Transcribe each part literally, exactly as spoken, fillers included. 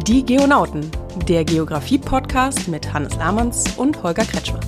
Die Geonauten, der Geografie-Podcast mit Hannes Lamanns und Holger Kretschmer.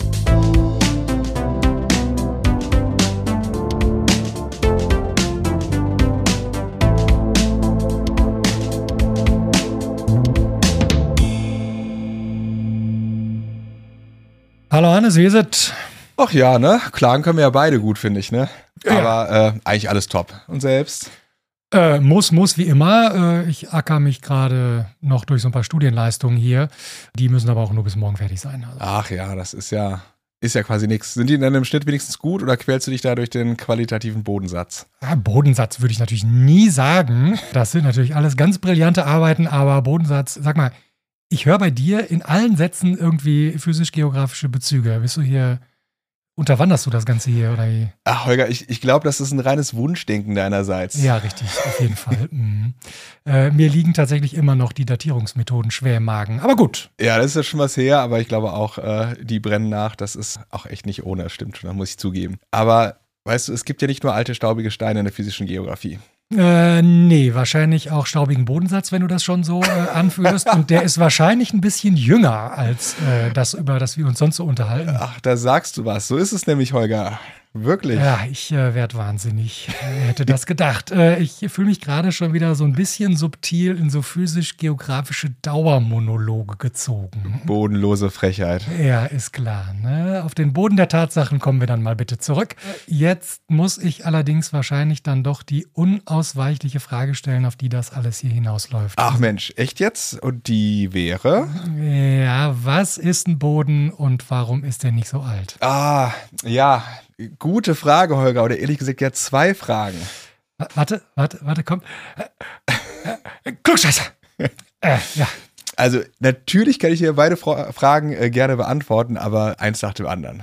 Hallo Hannes, wie ist es? Ach ja, ne? Klagen können wir ja beide gut, finde ich, ne? Ja. Aber äh, eigentlich alles top. Und selbst? Äh, muss, muss wie immer. Äh, ich acker mich gerade noch durch so ein paar Studienleistungen hier. Die müssen aber auch nur bis morgen fertig sein. Also. Ach ja, das ist ja, ist ja quasi nichts. Sind die denn im Schnitt wenigstens gut oder quälst du dich da durch den qualitativen Bodensatz? Ja, Bodensatz würde ich natürlich nie sagen. Das sind natürlich alles ganz brillante Arbeiten, aber Bodensatz, sag mal, ich höre bei dir in allen Sätzen irgendwie physisch-geografische Bezüge. Bist du hier, unterwanderst du das Ganze hier? Oder wie? Ach Holger, ich, ich glaube, das ist ein reines Wunschdenken deinerseits. Ja, richtig, auf jeden Fall. Mhm. Äh, mir liegen tatsächlich immer noch die Datierungsmethoden schwer im Magen. Aber gut. Ja, das ist ja schon was her, aber ich glaube auch, äh, die brennen nach. Das ist auch echt nicht ohne, das stimmt schon, das muss ich zugeben. Aber weißt du, es gibt ja nicht nur alte, staubige Steine in der physischen Geografie. Äh, nee, wahrscheinlich auch staubigen Bodensatz, wenn du das schon so äh, anführst. Und der ist wahrscheinlich ein bisschen jünger als äh, das, über das wir uns sonst so unterhalten. Ach, da sagst du was. So ist es nämlich, Holger. Wirklich. Ja, ich äh, werd wahnsinnig. Wer hätte das gedacht? Äh, ich fühle mich gerade schon wieder so ein bisschen subtil in so physisch-geografische Dauermonologe gezogen. Bodenlose Frechheit. Ja, ist klar. Ne? Auf den Boden der Tatsachen kommen wir dann mal bitte zurück. Jetzt muss ich allerdings wahrscheinlich dann doch die unausweichliche Frage stellen, auf die das alles hier hinausläuft. Ach Mensch, echt jetzt? Und die wäre? Ja, was ist ein Boden und warum ist der nicht so alt? Ah, ja, gute Frage, Holger. Oder ehrlich gesagt, ja, zwei Fragen. W- Warte, warte, warte, komm. Äh, äh, Klugscheißer! äh, ja. Also, natürlich kann ich dir beide Fra- Fragen äh, gerne beantworten, aber eins nach dem anderen.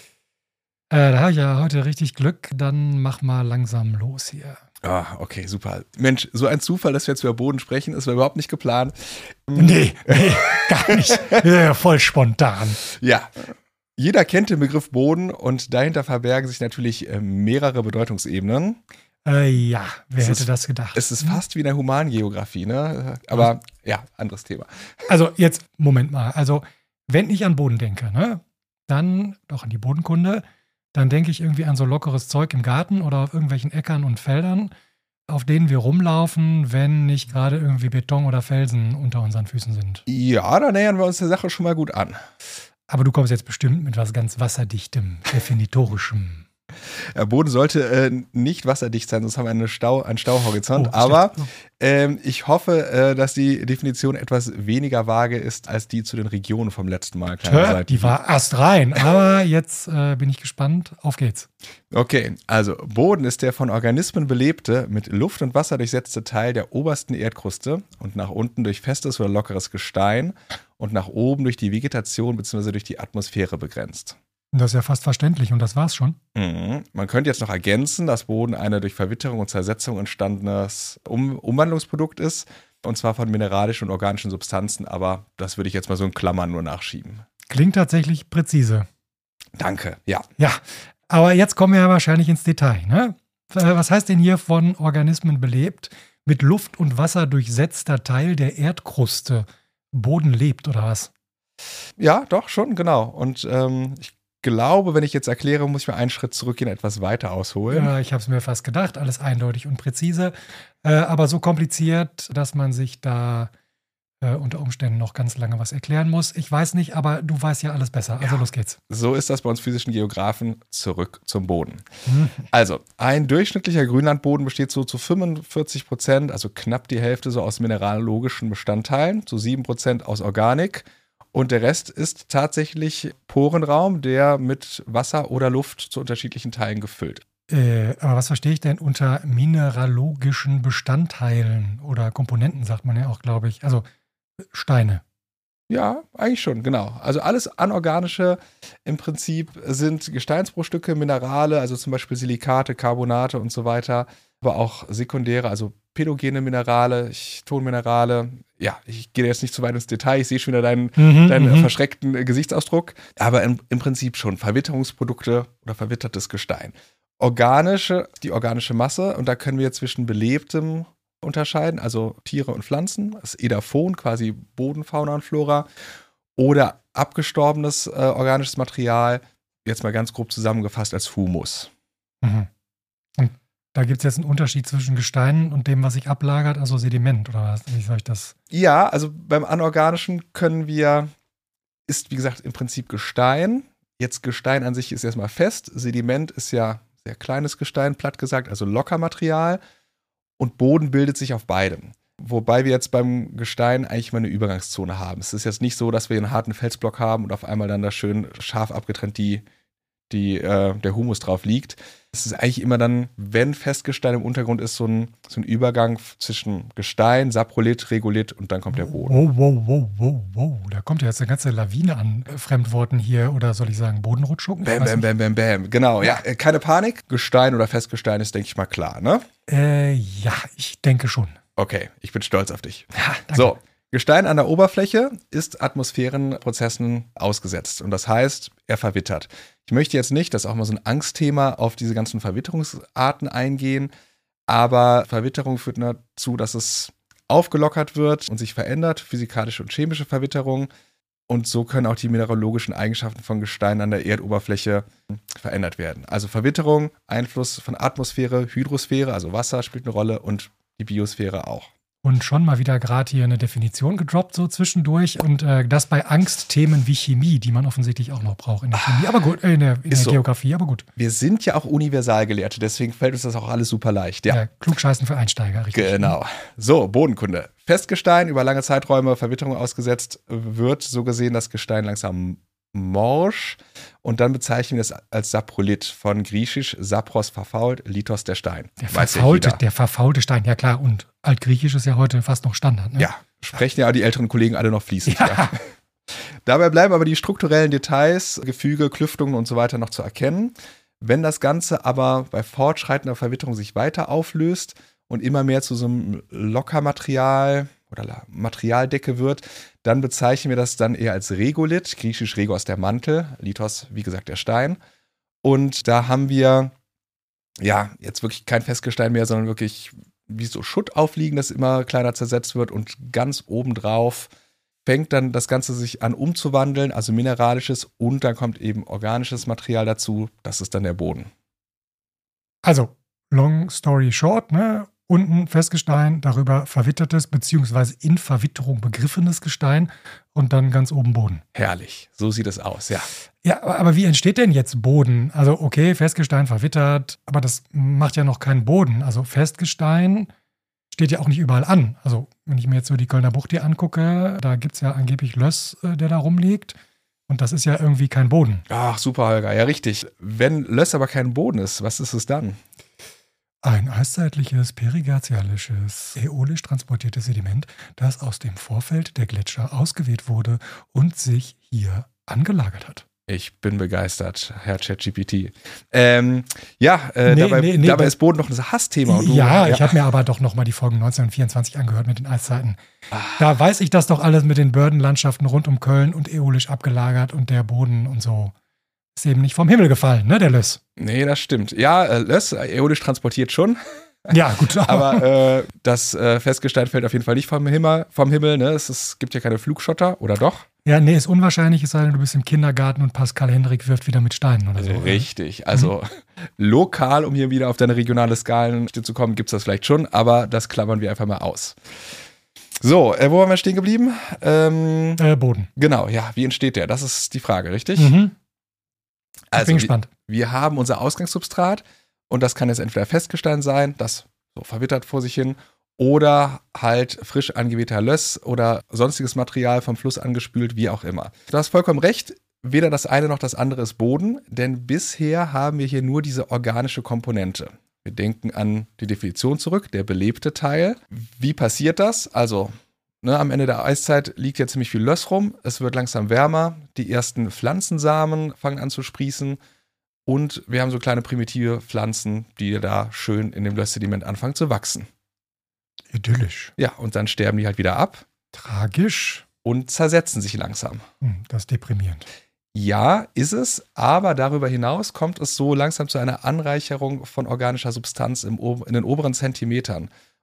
Äh, da habe ich ja heute richtig Glück. Dann mach mal langsam los hier. Ah, okay, super. Mensch, so ein Zufall, dass wir jetzt über Boden sprechen, ist überhaupt nicht geplant. Nee, nee, gar nicht. Ja, voll spontan. Ja. Jeder kennt den Begriff Boden und dahinter verbergen sich natürlich äh, mehrere Bedeutungsebenen. Äh, ja, wer Es hätte ist- das gedacht? Es ist fast wie in der Humangeografie, ne? Aber ja, anderes Thema. Also jetzt, Moment mal. Also, wenn ich an Boden denke, ne, dann doch an die Bodenkunde, dann denke ich irgendwie an so lockeres Zeug im Garten oder auf irgendwelchen Äckern und Feldern, auf denen wir rumlaufen, wenn nicht gerade irgendwie Beton oder Felsen unter unseren Füßen sind. Ja, da nähern wir uns der Sache schon mal gut an. Aber du kommst jetzt bestimmt mit was ganz Wasserdichtem, Definitorischem. Der Boden sollte äh, nicht wasserdicht sein, sonst haben wir eine Stau, einen Stauhorizont. Oh, Aber schlecht. ähm, ich hoffe, äh, dass die Definition etwas weniger vage ist als die zu den Regionen vom letzten Mal. Kleine Tja, Seitenhieb. die war astrein. Aber jetzt äh, bin ich gespannt. Auf geht's. Okay, also Boden ist der von Organismen belebte, mit Luft und Wasser durchsetzte Teil der obersten Erdkruste und nach unten durch festes oder lockeres Gestein und nach oben durch die Vegetation bzw. durch die Atmosphäre begrenzt. Das ist ja fast verständlich und das war's schon. Mhm. Man könnte jetzt noch ergänzen, dass Boden eine durch Verwitterung und Zersetzung entstandenes um Umwandlungsprodukt ist, und zwar von mineralischen und organischen Substanzen, aber das würde ich jetzt mal so in Klammern nur nachschieben. Klingt tatsächlich präzise. Danke, ja. Ja, aber jetzt kommen wir ja wahrscheinlich ins Detail. Ne? Äh, Was heißt denn hier von Organismen belebt, mit Luft und Wasser durchsetzter Teil der Erdkruste? Boden lebt oder was? Ja, doch, schon, genau. Und ähm, ich glaube, wenn ich jetzt erkläre, muss ich mal einen Schritt zurückgehen, etwas weiter ausholen. Ja, ich habe es mir fast gedacht, alles eindeutig und präzise, äh, aber so kompliziert, dass man sich da äh, unter Umständen noch ganz lange was erklären muss. Ich weiß nicht, aber du weißt ja alles besser. Also Ja. los geht's. So ist das bei uns physischen Geographen. Zurück zum Boden. Hm. Also, ein durchschnittlicher Grünlandboden besteht so zu fünfundvierzig Prozent, also knapp die Hälfte, so aus mineralogischen Bestandteilen, zu sieben Prozent aus Organik. Und der Rest ist tatsächlich Porenraum, der mit Wasser oder Luft zu unterschiedlichen Teilen gefüllt. Äh, aber was verstehe ich denn unter mineralogischen Bestandteilen oder Komponenten, sagt man ja auch, glaube ich. Also Steine. Ja, eigentlich schon, genau. Also alles Anorganische im Prinzip sind Gesteinsbruchstücke, Minerale, also zum Beispiel Silikate, Carbonate und so weiter, aber auch sekundäre, also pädogene Minerale, Tonminerale. Ja, ich gehe jetzt nicht zu weit ins Detail, ich sehe schon wieder deinen, Mhm, deinen mhm. verschreckten äh, Gesichtsausdruck, aber im, im Prinzip schon Verwitterungsprodukte oder verwittertes Gestein. Organische, die organische Masse, und da können wir zwischen belebtem unterscheiden, also Tiere und Pflanzen. Das ist Edaphon, quasi Bodenfauna und Flora. Oder abgestorbenes äh, organisches Material, jetzt mal ganz grob zusammengefasst als Humus. Mhm. Und da gibt es jetzt einen Unterschied zwischen Gestein und dem, was sich ablagert, also Sediment, oder was? Wie soll ich das? Ja, also beim Anorganischen können wir, ist wie gesagt im Prinzip Gestein. Jetzt Gestein an sich ist erstmal fest. Sediment ist ja sehr kleines Gestein, platt gesagt, also Lockermaterial. Und Boden bildet sich auf beidem. Wobei wir jetzt beim Gestein eigentlich mal eine Übergangszone haben. Es ist jetzt nicht so, dass wir einen harten Felsblock haben und auf einmal dann da schön scharf abgetrennt die, die, äh, der Humus drauf liegt. Es ist eigentlich immer dann, wenn Festgestein im Untergrund ist, so ein, so ein Übergang zwischen Gestein, Saprolith, Regolith und dann kommt der Boden. Wow, wow, wow, wow, wow. Da kommt ja jetzt eine ganze Lawine an Fremdworten hier, oder soll ich sagen Bodenrutschung? Bam, bam, bam, bam, bam. Genau, ja, keine Panik. Gestein oder Festgestein ist, denke ich mal, klar, ne? Äh, ja, ich denke schon. Okay, ich bin stolz auf dich. Ja, danke. So, Gestein an der Oberfläche ist Atmosphärenprozessen ausgesetzt und das heißt, er verwittert. Ich möchte jetzt nicht, das ist auch mal so ein Angstthema, auf diese ganzen Verwitterungsarten eingehen, aber Verwitterung führt dazu, dass es aufgelockert wird und sich verändert, physikalische und chemische Verwitterung, und so können auch die mineralogischen Eigenschaften von Gestein an der Erdoberfläche verändert werden. Also Verwitterung, Einfluss von Atmosphäre, Hydrosphäre, also Wasser spielt eine Rolle, und die Biosphäre auch. Und schon mal wieder gerade hier eine Definition gedroppt, so zwischendurch. Und äh, das bei Angstthemen wie Chemie, die man offensichtlich auch noch braucht in der Chemie, aber gut, äh, in der, in der so. Geografie, aber gut. Wir sind ja auch Universalgelehrte, deswegen fällt uns das auch alles super leicht. Ja, ja Klugscheißen für Einsteiger, richtig. Genau. So, Bodenkunde. Festgestein über lange Zeiträume Verwitterung ausgesetzt wird, so gesehen das Gestein langsam morsch, und dann bezeichnen wir es als Saprolith, von griechisch Sapros verfault, Lithos der Stein. Der Weiß verfaulte, ja der verfaulte Stein, ja klar, und altgriechisch ist ja heute fast noch Standard. Ne? Ja, sprechen ja die älteren Kollegen alle noch fließend. Ja. Ja. Dabei bleiben aber die strukturellen Details, Gefüge, Klüftungen und so weiter noch zu erkennen. Wenn das Ganze aber bei fortschreitender Verwitterung sich weiter auflöst und immer mehr zu so einem Lockermaterial oder Materialdecke wird, dann bezeichnen wir das dann eher als Regolith, griechisch Regos der Mantel, Lithos, wie gesagt, der Stein. Und da haben wir, ja, jetzt wirklich kein Festgestein mehr, sondern wirklich wie so Schutt aufliegen, das immer kleiner zersetzt wird, und ganz obendrauf fängt dann das Ganze sich an umzuwandeln, also mineralisches, und dann kommt eben organisches Material dazu, das ist dann der Boden. Also, long story short, ne? Unten Festgestein, darüber verwittertes beziehungsweise in Verwitterung begriffenes Gestein und dann ganz oben Boden. Herrlich, so sieht es aus, ja. Ja, aber wie entsteht denn jetzt Boden? Also okay, Festgestein verwittert, aber das macht ja noch keinen Boden. Also Festgestein steht ja auch nicht überall an. Also wenn ich mir jetzt so die Kölner Bucht hier angucke, da gibt es ja angeblich Löss, der da rumliegt. Und das ist ja irgendwie kein Boden. Ach, super, Holger, ja richtig. Wenn Löss aber kein Boden ist, was ist es dann? Ein eiszeitliches, periglazialisches, äolisch transportiertes Sediment, das aus dem Vorfeld der Gletscher ausgeweht wurde und sich hier angelagert hat. Ich bin begeistert, Herr ChatGPT. Ähm, ja, äh, Nee, dabei, nee, nee, dabei das- ist Boden noch ein Hassthema. Und du, Ja, ich habe mir aber doch noch mal die Folgen neunzehnhundertvierundzwanzig angehört mit den Eiszeiten. Da weiß ich das doch alles mit den Bördenlandschaften rund um Köln und äolisch abgelagert und der Boden und so. Ist eben nicht vom Himmel gefallen, ne, der Löss. Nee, das stimmt. Ja, äh, Löss, äolisch transportiert schon, Ja, gut. aber äh, das äh, Festgestein fällt auf jeden Fall nicht vom Himmel. Vom Himmel ne? es, ist, gibt ja keine Flugschotter, oder doch? Ja, nee, ist unwahrscheinlich, es sei denn, du bist im Kindergarten und Pascal Hendrik wirft wieder mit Steinen oder so. Richtig. Also lokal, um hier wieder auf deine regionale Skala zu kommen, gibt es das vielleicht schon, aber das klammern wir einfach mal aus. So, äh, wo waren wir stehen geblieben? Ähm, Äh, Boden. genau, ja, wie entsteht der? Das ist die Frage, richtig? Mhm. Ich Also, bin wir, gespannt. wir haben unser Ausgangssubstrat, und das kann jetzt entweder Festgestein sein, das so verwittert vor sich hin, oder halt frisch angewehter Löss oder sonstiges Material vom Fluss angespült, wie auch immer. Du hast vollkommen recht, weder das eine noch das andere ist Boden, denn bisher haben wir hier nur diese organische Komponente. Wir denken an die Definition zurück, der belebte Teil. Wie passiert das? Also, ne, am Ende der Eiszeit liegt ja ziemlich viel Löss rum, es wird langsam wärmer, die ersten Pflanzensamen fangen an zu sprießen, und wir haben so kleine primitive Pflanzen, die da schön in dem Lösssediment anfangen zu wachsen. Idyllisch. Ja, und dann sterben die halt wieder ab Tragisch. und zersetzen sich langsam. Hm, das ist deprimierend. Ja, ist es, aber darüber hinaus kommt es so langsam zu einer Anreicherung von organischer Substanz im, Ober- in den oberen Zentimetern.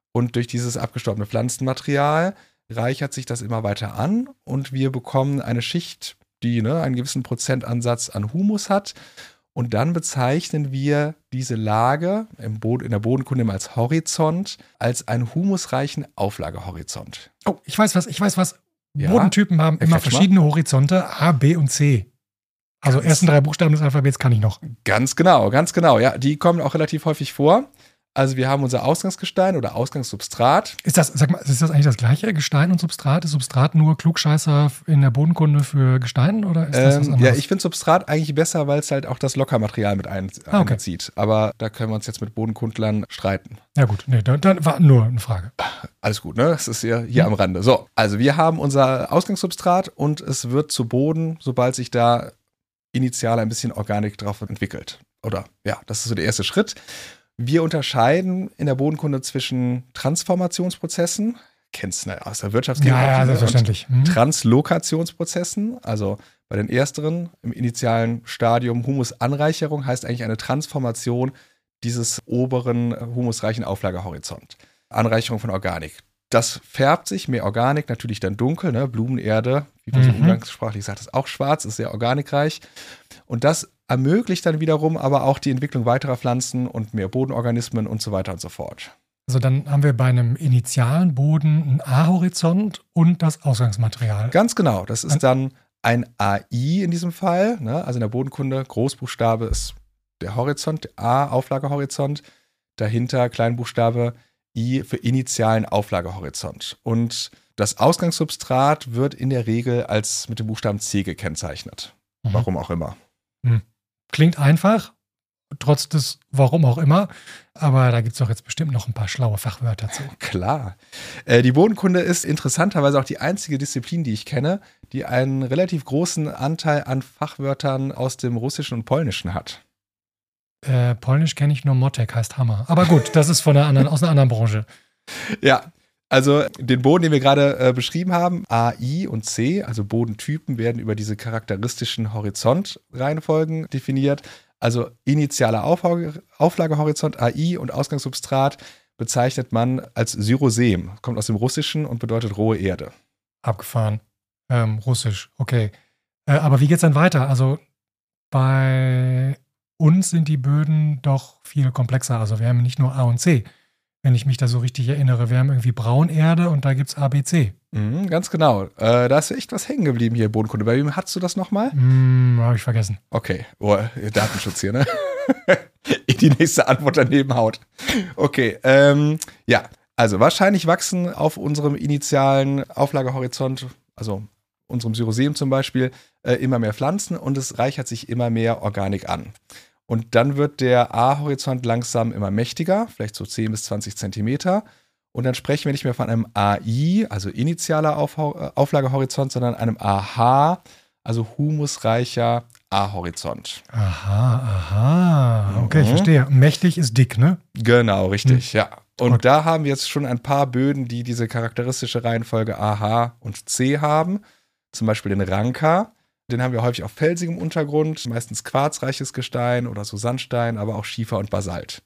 Und durch dieses abgestorbene Pflanzenmaterial reichert sich das immer weiter an und wir bekommen eine Schicht, die ne, einen gewissen Prozentansatz an Humus hat. Und dann bezeichnen wir diese Lage im Boden, in der Bodenkunde immer als Horizont, als einen humusreichen Auflagehorizont. Oh, ich weiß was, ich weiß was. Ja? Bodentypen haben immer Erklär's mal. verschiedene Horizonte, A, B und C. Also Ganz- ersten drei Buchstaben des Alphabets kann ich noch. Ganz genau, ganz genau. Ja, die kommen auch relativ häufig vor. Also wir haben unser Ausgangsgestein oder Ausgangssubstrat. Ist das, sag mal, ist das eigentlich das gleiche, Gestein und Substrat? Ist Substrat nur Klugscheißer in der Bodenkunde für Gestein oder ist das was Ähm, anderes? ja, ich finde Substrat eigentlich besser, weil es halt auch das Lockermaterial mit ein, Ah, okay. einbezieht. Aber da können wir uns jetzt mit Bodenkundlern streiten. Ja gut, nee, dann, dann war nur eine Frage. Alles gut, ne? Das ist ja hier am Rande. So, also wir haben unser Ausgangssubstrat und es wird zu Boden, sobald sich da initial ein bisschen Organik drauf entwickelt. Oder ja, das ist so der erste Schritt. Wir unterscheiden in der Bodenkunde zwischen Transformationsprozessen, kennst du ne, aus der Wirtschaftsgeografie, Ja, ja, ne, selbstverständlich. Hm. und Translokationsprozessen, also bei den ersteren im initialen Stadium Humusanreicherung heißt eigentlich eine Transformation dieses oberen humusreichen Auflagehorizont. Anreicherung von Organik. Das färbt sich, mehr Organik, natürlich dann dunkel, ne? Blumenerde, wie man so Mhm. umgangssprachlich sagt, ist auch schwarz, ist sehr organikreich. Und das ermöglicht dann wiederum aber auch die Entwicklung weiterer Pflanzen und mehr Bodenorganismen und so weiter und so fort. Also dann haben wir bei einem initialen Boden einen A-Horizont und das Ausgangsmaterial. Ganz genau, das ist dann ein A I in diesem Fall, ne? Also in der Bodenkunde, Großbuchstabe ist der Horizont, der A, Auflagehorizont, dahinter Kleinbuchstabe I für initialen Auflagehorizont. Und das Ausgangssubstrat wird in der Regel als mit dem Buchstaben C gekennzeichnet. Mhm. Warum auch immer. Klingt einfach, trotz des Warum auch immer, aber da gibt es doch jetzt bestimmt noch ein paar schlaue Fachwörter zu. Klar. Äh, die Bodenkunde ist interessanterweise auch die einzige Disziplin, die ich kenne, die einen relativ großen Anteil an Fachwörtern aus dem Russischen und Polnischen hat. Äh, Polnisch kenne ich nur Motek, heißt Hammer. Aber gut, das ist von einer anderen, aus einer anderen Branche. Ja, also den Boden, den wir gerade äh, beschrieben haben, A, I und C, also Bodentypen, werden über diese charakteristischen Horizontreihenfolgen definiert. Also initialer Auflage, Auflagehorizont, A I und Ausgangssubstrat bezeichnet man als Syrosem. Kommt aus dem Russischen und bedeutet rohe Erde. Abgefahren. Ähm, Russisch, okay. Äh, aber wie geht's dann weiter? Also bei uns sind die Böden doch viel komplexer. Also wir haben nicht nur A und C, wenn ich mich da so richtig erinnere. Wir haben irgendwie Braunerde und da gibt's A, B, C. Mhm, ganz genau. Äh, da ist echt was hängen geblieben hier, Bodenkunde. Bei wem hattest du das nochmal? Hm, habe ich vergessen. Okay, oh, Datenschutz hier, ne? In die nächste Antwort daneben haut. Okay, ähm, ja, also wahrscheinlich wachsen auf unserem initialen Auflagehorizont, also unserem Syrosem zum Beispiel, äh, immer mehr Pflanzen und es reichert sich immer mehr Organik an. Und dann wird der A-Horizont langsam immer mächtiger, vielleicht so zehn bis zwanzig Zentimeter. Und dann sprechen wir nicht mehr von einem A I, also initialer Aufha- Auflagehorizont, sondern einem A H, also humusreicher A-Horizont. Aha, aha. Okay, ich Mhm. verstehe. Mächtig ist dick, ne? Genau, richtig, ja. Und Gut. da haben wir jetzt schon ein paar Böden, die diese charakteristische Reihenfolge A H und C haben. Zum Beispiel den Ranka. Den haben wir häufig auf felsigem Untergrund, meistens quarzreiches Gestein oder so Sandstein, aber auch Schiefer und Basalt.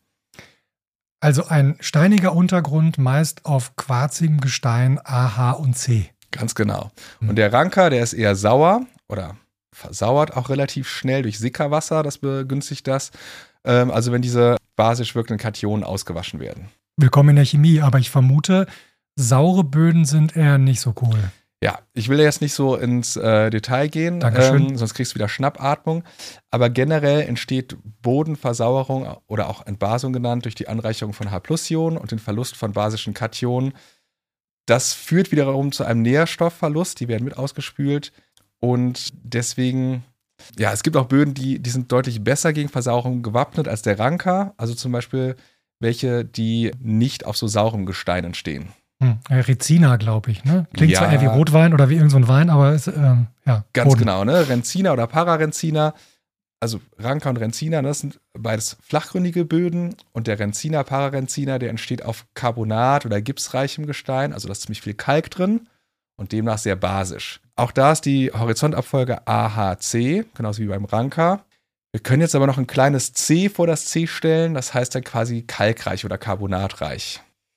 Also ein steiniger Untergrund, meist auf quarzigem Gestein A, H und C. Ganz genau. Mhm. Und der Ranka, der ist eher sauer oder versauert auch relativ schnell durch Sickerwasser, das begünstigt das. Ähm, also wenn diese basisch wirkenden Kationen ausgewaschen werden. Willkommen in der Chemie, aber ich vermute, saure Böden sind eher nicht so cool. Ja, ich will jetzt nicht so ins äh, Detail gehen, Dankeschön. ähm, sonst kriegst du wieder Schnappatmung. Aber generell entsteht Bodenversauerung oder auch Entbasung genannt durch die Anreicherung von H-Plus-Ionen und den Verlust von basischen Kationen. Das führt wiederum zu einem Nährstoffverlust, die werden mit ausgespült. Und deswegen, ja, es gibt auch Böden, die, die sind deutlich besser gegen Versauerung gewappnet als der Ranka. Also zum Beispiel welche, die nicht auf so saurem Gestein entstehen. Hm. äh, Rezina, glaube ich, ne? Klingt Ja. zwar eher wie Rotwein oder wie irgend so ein Wein, aber ist, ähm, ja. Ganz Boden. genau, ne? Renzina oder Pararenzina, also Ranka und Renzina, das sind beides flachgründige Böden und der Renzina, Pararenzina, der entsteht auf Carbonat oder gipsreichem Gestein, also da ist ziemlich viel Kalk drin und demnach sehr basisch. Auch da ist die Horizontabfolge A H C, genauso wie beim Ranka. Wir können jetzt aber noch ein kleines C vor das C stellen, das heißt dann quasi kalkreich oder carbonatreich.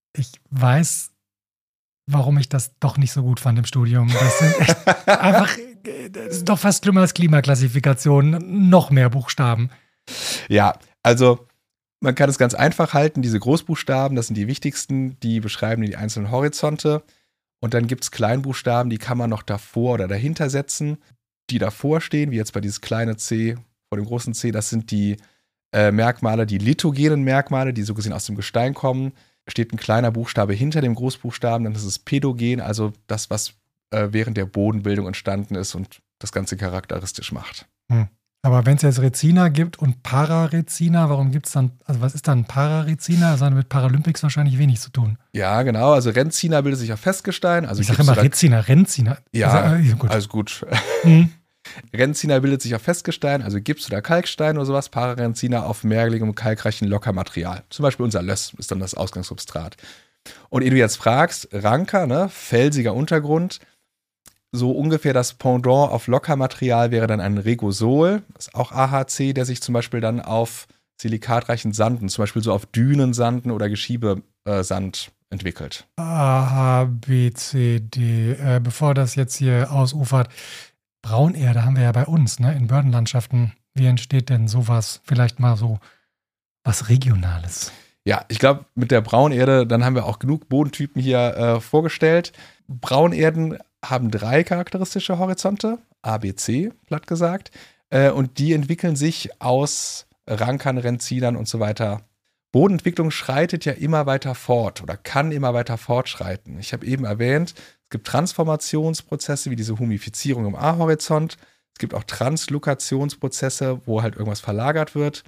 ich weiß, warum ich das doch nicht so gut fand im Studium. Das sind echt einfach, das ist doch fast schlimmer als Klimaklassifikation. Noch mehr Buchstaben. Ja, also man kann es ganz einfach halten. Diese Großbuchstaben, das sind die wichtigsten, die beschreiben die einzelnen Horizonte. Und dann gibt es Kleinbuchstaben, die kann man noch davor oder dahinter setzen, die davor stehen, wie jetzt bei dieses kleine C vor dem großen C. Das sind die äh, Merkmale, die lithogenen Merkmale, die so gesehen aus dem Gestein kommen. Steht ein kleiner Buchstabe hinter dem Großbuchstaben, dann ist es pädogen, also das, was äh, während der Bodenbildung entstanden ist und das Ganze charakteristisch macht. Hm. Aber wenn es jetzt Rezina gibt und Pararezina, warum gibt es dann, also was ist dann Pararezina? Das hat mit Paralympics wahrscheinlich wenig zu tun. Ja, genau, also Renzina bildet sich auf Festgestein. Also ich sage immer Rezina, Renzina. Ja, also, gut. Alles gut. Hm. Renzina bildet sich auf Festgestein, also Gips oder Kalkstein oder sowas. Pararenzina auf mehrligem, kalkreichen Lockermaterial. Zum Beispiel unser Löss ist dann das Ausgangssubstrat. Und ehe du jetzt fragst, Ranker, ne, felsiger Untergrund, so ungefähr das Pendant auf Lockermaterial wäre dann ein Regosol, das ist auch A H C, der sich zum Beispiel dann auf silikatreichen Sanden, zum Beispiel so auf Dünensanden oder Geschiebesand entwickelt. A, H, B, C, D. Äh, bevor das jetzt hier ausufert, Braunerde haben wir ja bei uns, ne, in Bördenlandschaften. Wie entsteht denn sowas? Vielleicht mal so was Regionales. Ja, ich glaube, mit der Braunerde, dann haben wir auch genug Bodentypen hier äh, vorgestellt. Braunerden haben drei charakteristische Horizonte, A, B, C, platt gesagt. Äh, und die entwickeln sich aus Rankern, Renzinern und so weiter. Bodenentwicklung schreitet ja immer weiter fort oder kann immer weiter fortschreiten. Ich habe eben erwähnt, es gibt Transformationsprozesse wie diese Humifizierung im A-Horizont. Es gibt auch Translokationsprozesse, wo halt irgendwas verlagert wird.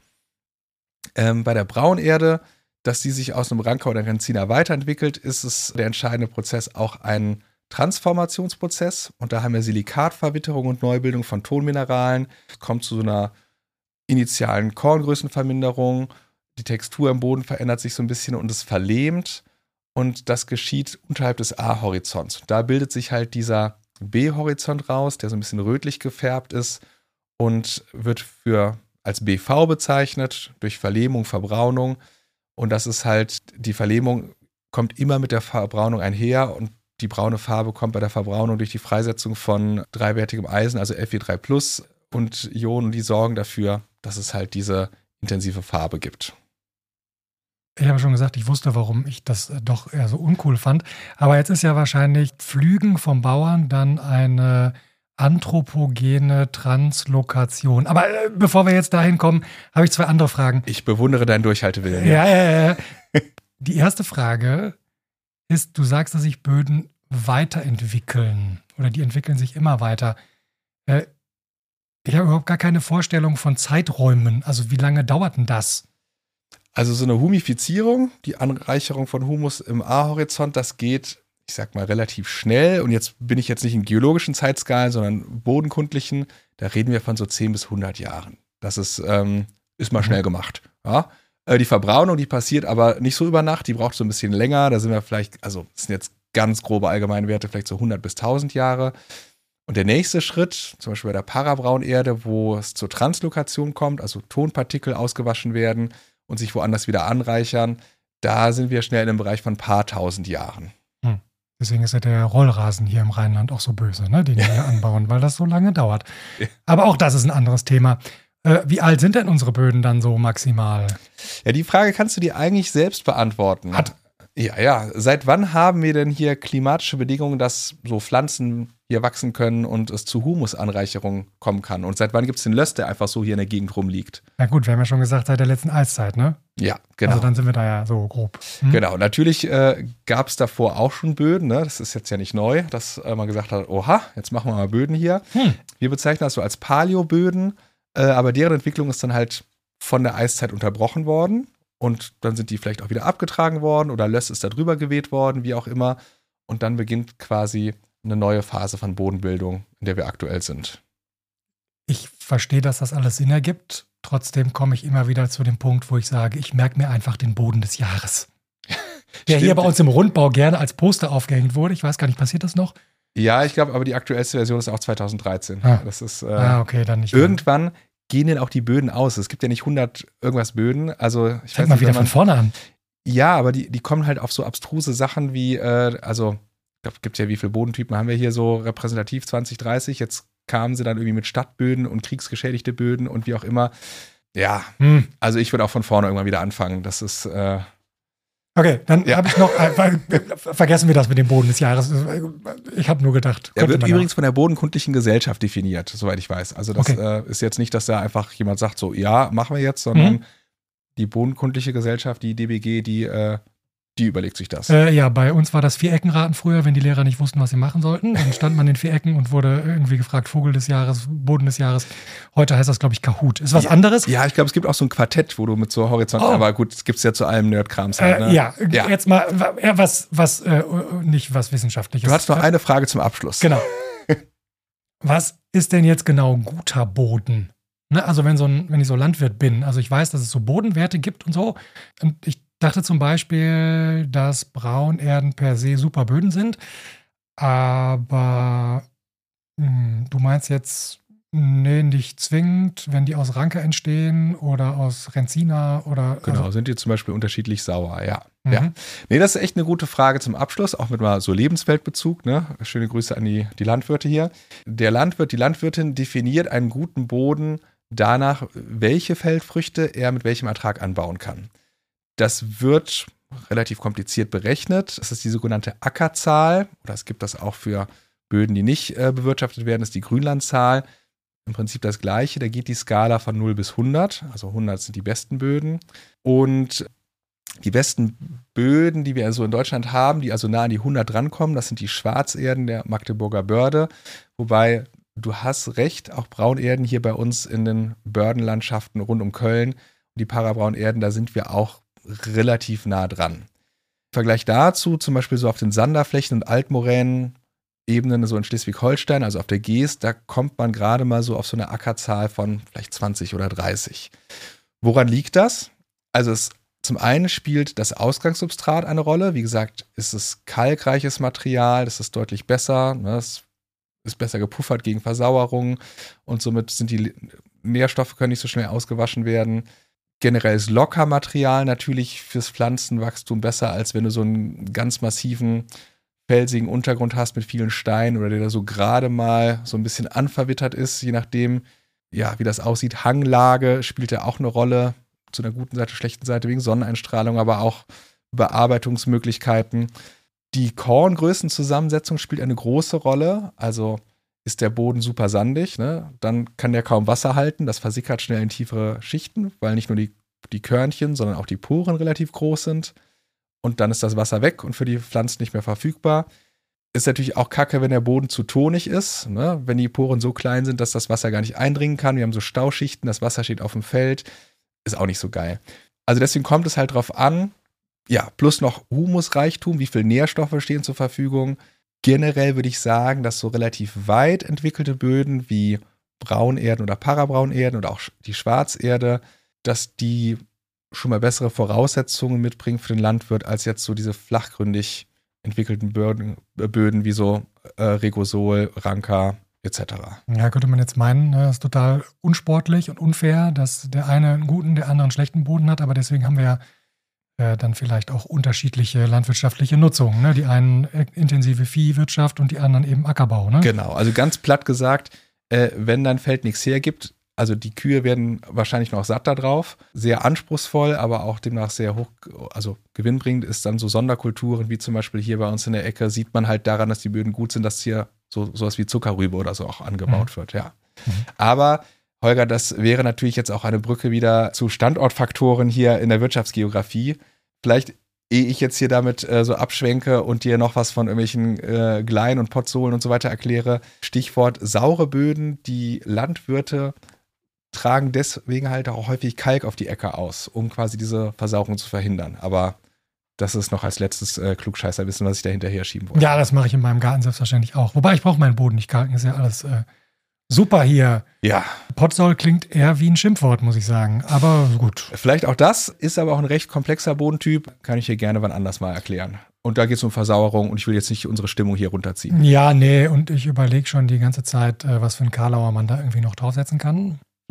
Ähm, bei der Braunerde, dass die sich aus einem Ranker oder Renziner weiterentwickelt, ist es der entscheidende Prozess auch ein Transformationsprozess. Und da haben wir Silikatverwitterung und Neubildung von Tonmineralen. Es kommt zu so einer initialen Korngrößenverminderung. Die Textur im Boden verändert sich so ein bisschen und es verlehmt. Und das geschieht unterhalb des A-Horizonts. Da bildet sich halt dieser B-Horizont raus, der so ein bisschen rötlich gefärbt ist und wird für als B V bezeichnet, durch Verlähmung, Verbraunung. Und das ist halt, die Verlähmung kommt immer mit der Verbraunung einher und die braune Farbe kommt bei der Verbraunung durch die Freisetzung von dreiwertigem Eisen, also F E drei plus und Ionen, die sorgen dafür, dass es halt diese intensive Farbe gibt. Ich habe schon gesagt, ich wusste, warum ich das doch eher so uncool fand. Aber jetzt ist ja wahrscheinlich Pflügen vom Bauern dann eine anthropogene Translokation. Aber äh, bevor wir jetzt dahin kommen, habe ich zwei andere Fragen. Ich bewundere deinen Durchhaltewillen. Ja, ja, ja. ja. Die erste Frage ist, du sagst, dass sich Böden weiterentwickeln oder die entwickeln sich immer weiter. Äh, ich habe überhaupt gar keine Vorstellung von Zeiträumen. Also wie lange dauert denn das? Also so eine Humifizierung, die Anreicherung von Humus im A-Horizont, das geht, ich sag mal, relativ schnell. Und jetzt bin ich jetzt nicht in geologischen Zeitskalen, sondern bodenkundlichen. Da reden wir von so zehn bis hundert Jahren. Das ist, ähm, ist mal schnell gemacht. Ja? Äh, die Verbraunung, die passiert aber nicht so über Nacht. Die braucht so ein bisschen länger. Da sind wir vielleicht, also das sind jetzt ganz grobe Allgemeinwerte, vielleicht so hundert bis tausend Jahre. Und der nächste Schritt, zum Beispiel bei der Parabraunerde, wo es zur Translokation kommt, also Tonpartikel ausgewaschen werden und sich woanders wieder anreichern, da sind wir schnell in einem Bereich von ein paar tausend Jahren. Hm. Deswegen ist ja der Rollrasen hier im Rheinland auch so böse, ne, den wir hier anbauen, weil das so lange dauert. Ja. Aber auch das ist ein anderes Thema. Äh, wie alt sind denn unsere Böden dann so maximal? Ja, die Frage kannst du dir eigentlich selbst beantworten. Hat. Ja, ja. Seit wann haben wir denn hier klimatische Bedingungen, dass so Pflanzen hier wachsen können und es zu Humusanreicherung kommen kann? Und seit wann gibt es den Löss, der einfach so hier in der Gegend rumliegt? Na gut, wir haben ja schon gesagt, seit der letzten Eiszeit, ne? Ja, genau. Also dann sind wir da ja so grob. Hm? Genau, natürlich äh, gab es davor auch schon Böden, ne? Das ist jetzt ja nicht neu, dass äh, man gesagt hat, oha, jetzt machen wir mal Böden hier. Hm. Wir bezeichnen das so als Paleoböden, äh, aber deren Entwicklung ist dann halt von der Eiszeit unterbrochen worden. Und dann sind die vielleicht auch wieder abgetragen worden oder Löss ist da drüber geweht worden, wie auch immer. Und dann beginnt quasi eine neue Phase von Bodenbildung, in der wir aktuell sind. Ich verstehe, dass das alles Sinn ergibt. Trotzdem komme ich immer wieder zu dem Punkt, wo ich sage, ich merke mir einfach den Boden des Jahres. Der hier bei uns im Rundbau gerne als Poster aufgehängt wurde. Ich weiß gar nicht, passiert das noch? Ja, ich glaube, aber die aktuellste Version ist auch zweitausenddreizehn. Ah, das ist, äh, ah okay, dann nicht. Irgendwann mehr. Gehen denn auch die Böden aus? Es gibt ja nicht hundert irgendwas Böden. Also ich Fängt weiß mal nicht, wieder man, von vorne an. Ja, aber die, die kommen halt auf so abstruse Sachen wie, äh, also, ich glaube, gibt ja, wie viele Bodentypen haben wir hier so repräsentativ, zwanzig, dreißig. Jetzt kamen sie dann irgendwie mit Stadtböden und kriegsgeschädigte Böden und wie auch immer. Ja, hm. also ich würde auch von vorne irgendwann wieder anfangen. Das ist, äh, Okay, dann ja. habe ich noch, äh, vergessen wir das mit dem Boden des Jahres. Ich habe nur gedacht. Er wird übrigens von der Bodenkundlichen Gesellschaft definiert, soweit ich weiß. Also das okay. äh, ist jetzt nicht, dass da einfach jemand sagt, so, ja, machen wir jetzt, sondern mhm. die Bodenkundliche Gesellschaft, die D B G, die, äh, die überlegt sich das. Äh, ja, bei uns war das Viereckenraten früher, wenn die Lehrer nicht wussten, was sie machen sollten. Dann stand man in Vierecken und wurde irgendwie gefragt, Vogel des Jahres, Boden des Jahres. Heute heißt das, glaube ich, Kahoot. Ist was ja, anderes? Ja, ich glaube, es gibt auch so ein Quartett, wo du mit so Horizont, oh. aber gut, das gibt es ja zu allem Nerdkrams. Halt, ne? äh, ja, ja, jetzt mal was, was äh, nicht was Wissenschaftliches. Du hast noch eine Frage zum Abschluss. Genau. Was ist denn jetzt genau guter Boden? Ne, also wenn, so ein, wenn ich so Landwirt bin, also ich weiß, dass es so Bodenwerte gibt und so. Und ich dachte zum Beispiel, dass Braunerden per se super Böden sind. Aber mh, du meinst jetzt, nee, nicht zwingend, wenn die aus Ranke entstehen oder aus Renzina oder. Genau, also sind die zum Beispiel unterschiedlich sauer, ja. Mhm. ja. Nee, das ist echt eine gute Frage zum Abschluss, auch mit mal so Lebensweltbezug, ne? Schöne Grüße an die, die Landwirte hier. Der Landwirt, die Landwirtin definiert einen guten Boden danach, welche Feldfrüchte er mit welchem Ertrag anbauen kann. Das wird relativ kompliziert berechnet. Das ist die sogenannte Ackerzahl. Oder es gibt das auch für Böden, die nicht äh, bewirtschaftet werden, das ist die Grünlandzahl. Im Prinzip das Gleiche. Da geht die Skala von null bis hundert. Also hundert sind die besten Böden. Und die besten Böden, die wir also in Deutschland haben, die also nah an die hundert rankommen, das sind die Schwarzerden der Magdeburger Börde. Wobei, du hast recht, auch Braunerden hier bei uns in den Bördenlandschaften rund um Köln. Die Parabraunerden, da sind wir auch relativ nah dran. Im Vergleich dazu, zum Beispiel so auf den Sanderflächen und Altmoränenebenen, so in Schleswig-Holstein, also auf der Geest, da kommt man gerade mal so auf so eine Ackerzahl von vielleicht zwanzig oder dreißig. Woran liegt das? Also es, zum einen spielt das Ausgangssubstrat eine Rolle. Wie gesagt, ist es kalkreiches Material, das ist deutlich besser, ne? Es ist besser gepuffert gegen Versauerung und somit sind die Nährstoffe können nicht so schnell ausgewaschen werden. Generell ist Lockermaterial natürlich fürs Pflanzenwachstum besser, als wenn du so einen ganz massiven, felsigen Untergrund hast mit vielen Steinen oder der da so gerade mal so ein bisschen anverwittert ist, je nachdem, ja, wie das aussieht. Hanglage spielt ja auch eine Rolle, zu einer guten Seite, schlechten Seite, wegen Sonneneinstrahlung, aber auch Bearbeitungsmöglichkeiten. Die Korngrößenzusammensetzung spielt eine große Rolle, also ist der Boden super sandig, ne? Dann kann der kaum Wasser halten. Das versickert schnell in tiefere Schichten, weil nicht nur die, die Körnchen, sondern auch die Poren relativ groß sind. Und dann ist das Wasser weg und für die Pflanzen nicht mehr verfügbar. Ist natürlich auch kacke, wenn der Boden zu tonig ist, ne? Wenn die Poren so klein sind, dass das Wasser gar nicht eindringen kann. Wir haben so Stauschichten, das Wasser steht auf dem Feld. Ist auch nicht so geil. Also deswegen kommt es halt drauf an, ja, plus noch Humusreichtum, wie viel Nährstoffe stehen zur Verfügung. Generell würde ich sagen, dass so relativ weit entwickelte Böden wie Braunerden oder Parabraunerden oder auch die Schwarzerde, dass die schon mal bessere Voraussetzungen mitbringen für den Landwirt als jetzt so diese flachgründig entwickelten Böden, Böden wie so äh, Regosol, Ranka et cetera. Ja, könnte man jetzt meinen, das ist total unsportlich und unfair, dass der eine einen guten, der andere einen schlechten Boden hat, aber deswegen haben wir ja äh, dann vielleicht auch unterschiedliche landwirtschaftliche Nutzungen. Ne? Die einen intensive Viehwirtschaft und die anderen eben Ackerbau. Ne? Genau, also ganz platt gesagt, äh, wenn dein Feld nichts hergibt, also die Kühe werden wahrscheinlich noch satt da drauf, sehr anspruchsvoll, aber auch demnach sehr hoch, also gewinnbringend ist dann so Sonderkulturen, wie zum Beispiel hier bei uns in der Ecke, sieht man halt daran, dass die Böden gut sind, dass hier so sowas wie Zuckerrübe oder so auch angebaut mhm. wird, ja. Mhm. Aber Holger, das wäre natürlich jetzt auch eine Brücke wieder zu Standortfaktoren hier in der Wirtschaftsgeografie. Vielleicht, ehe ich jetzt hier damit äh, so abschwenke und dir noch was von irgendwelchen äh, Gleien und Potsohlen und so weiter erkläre, Stichwort saure Böden, die Landwirte tragen deswegen halt auch häufig Kalk auf die Äcker aus, um quasi diese Versauerung zu verhindern. Aber das ist noch als letztes äh, Klugscheißerwissen, was ich da hinterher schieben wollte. Ja, das mache ich in meinem Garten selbstverständlich auch. Wobei, ich brauche meinen Boden nicht kalken, ist ja alles äh, super hier. Ja. Potsoll klingt eher wie ein Schimpfwort, muss ich sagen. Aber gut. Vielleicht auch das, ist aber auch ein recht komplexer Bodentyp. Kann ich hier gerne wann anders mal erklären. Und da geht es um Versauerung und ich will jetzt nicht unsere Stimmung hier runterziehen. Ja, nee, und ich überlege schon die ganze Zeit, äh, was für einen Karlauer man da irgendwie noch draufsetzen kann.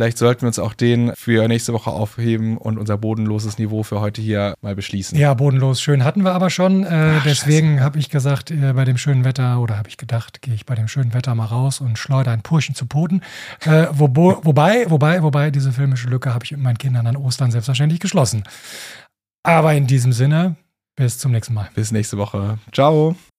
Vielleicht sollten wir uns auch den für nächste Woche aufheben und unser bodenloses Niveau für heute hier mal beschließen. Ja, bodenlos schön hatten wir aber schon. Äh, Ach, deswegen habe ich gesagt, äh, bei dem schönen Wetter, oder habe ich gedacht, gehe ich bei dem schönen Wetter mal raus und schleudere ein Purchen zu Boden. Äh, wo, wobei, wobei, wobei, diese filmische Lücke habe ich mit meinen Kindern an Ostern selbstverständlich geschlossen. Aber in diesem Sinne, bis zum nächsten Mal. Bis nächste Woche. Ciao.